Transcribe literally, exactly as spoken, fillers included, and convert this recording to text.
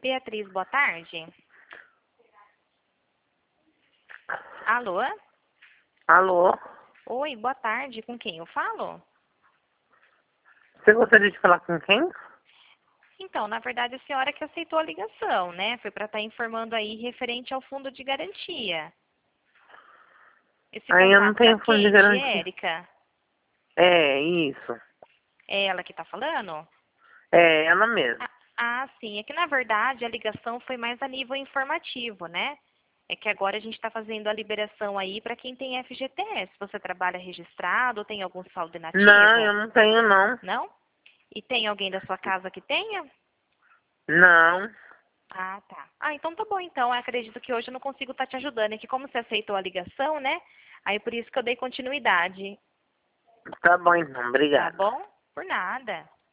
Beatriz, boa tarde. Alô? Alô? Oi, boa tarde. Com quem eu falo? Você gostaria de falar com quem? Então, na verdade, a senhora que aceitou a ligação, né? Foi para estar informando aí referente ao fundo de garantia. Esse Aí eu não contato tá tenho fundo de quente, garantia. Érica? É, isso. É ela que tá falando? É, ela mesma. Ah, ah, sim. É que, na verdade, a ligação foi mais a nível informativo, né? É que agora a gente está fazendo a liberação aí para quem tem F G T S. Você trabalha registrado ou tem algum saldo Não, eu inativo? não tenho não. Não? E tem alguém da sua casa que tenha? Não. Ah, tá. Ah, então tá bom, então. Eu acredito que hoje eu não consigo estar te ajudando. É que como você aceitou a ligação, né? Aí por isso que eu dei continuidade. Tá bom então, Tá obrigado. bom? Por nada.